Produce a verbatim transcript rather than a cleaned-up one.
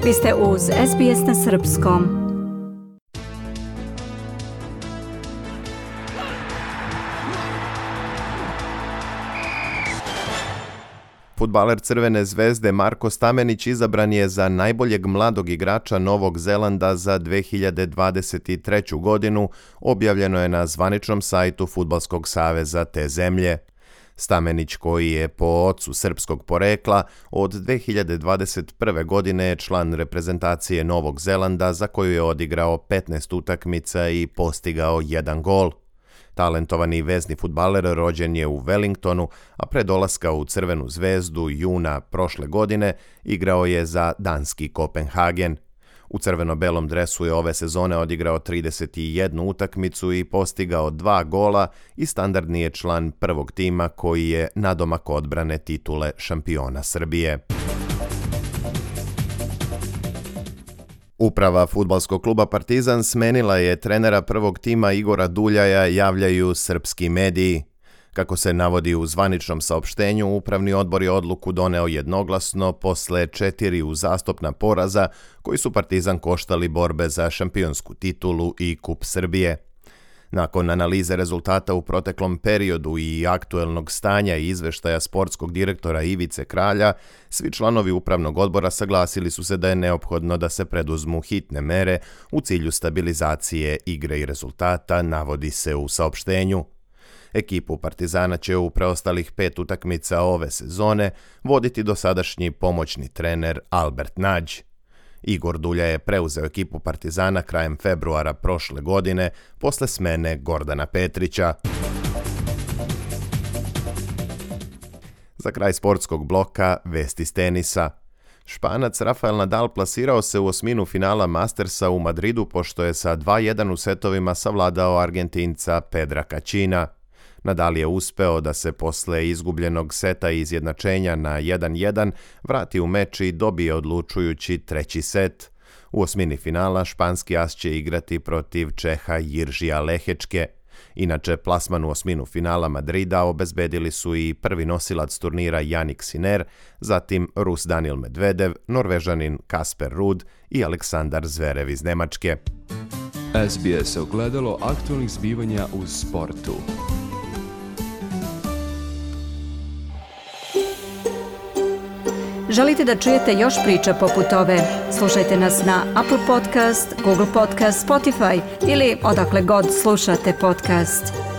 Vi ste uz S B S na srpskom. Fudbaler Crvene zvezde Marko Stamenić izabran je za najboljeg mladog igrača Novog Zelanda za dve hiljade dvadeset treću. godinu, objavljeno je na zvaničnom sajtu Fudbalskog saveza te zemlje. Stamenić, koji je po ocu srpskog porekla, od dve hiljade dvadeset prve. godine je član reprezentacije Novog Zelanda za koju je odigrao petnaest utakmica i postigao jedan gol. Talentovani vezni fudbaler rođen je u Wellingtonu, a pre dolaska u Crvenu zvezdu juna prošle godine igrao je za danski Kopenhagen. U crveno-belom dresu je ove sezone odigrao trideset jednu utakmicu i postigao dva gola i standardni je član prvog tima koji je nadomak odbrane titule šampiona Srbije. Uprava fudbalskog kluba Partizan smenila je trenera prvog tima Igora Duljaja, javljaju srpski mediji. Kako se navodi u zvaničnom saopštenju, upravni odbor je odluku doneo jednoglasno posle četiri uzastopna poraza koji su Partizan koštali borbe za šampionsku titulu i Kup Srbije. Nakon analize rezultata u proteklom periodu i aktuelnog stanja i izveštaja sportskog direktora Ivice Kralja, svi članovi upravnog odbora saglasili su se da je neophodno da se preduzmu hitne mere u cilju stabilizacije igre i rezultata, navodi se u saopštenju. Ekipu Partizana će u preostalih pet utakmica ove sezone voditi dosadašnji pomoćni trener Albert Nađ. Igor Dulja je preuzeo ekipu Partizana krajem februara prošle godine posle smene Gordana Petrića. Za kraj sportskog bloka vesti s tenisa. Španac Rafael Nadal plasirao se u osminu finala Mastersa u Madridu pošto je sa dva jedan u setovima savladao Argentinca Pedra Kacina. Nadal je uspeo da se posle izgubljenog seta i izjednačenja na jedan jedan vrati u meč i dobije odlučujući treći set. U osmini finala španski as će igrati protiv Čeha Jiržija Lehečke. Inače, plasman u osminu finala Madrida obezbedili su i prvi nosilac turnira Jannik Sinner, zatim Rus Daniil Medvedev, Norvežanin Kasper Ruud i Aleksandar Zverev iz Nemačke. S B S ogledalo aktualnih zbivanja u sportu. Želite da čujete još priča poput ove? Slušajte nas na Apple Podcast, Google Podcast, Spotify ili odakle god slušate podcast.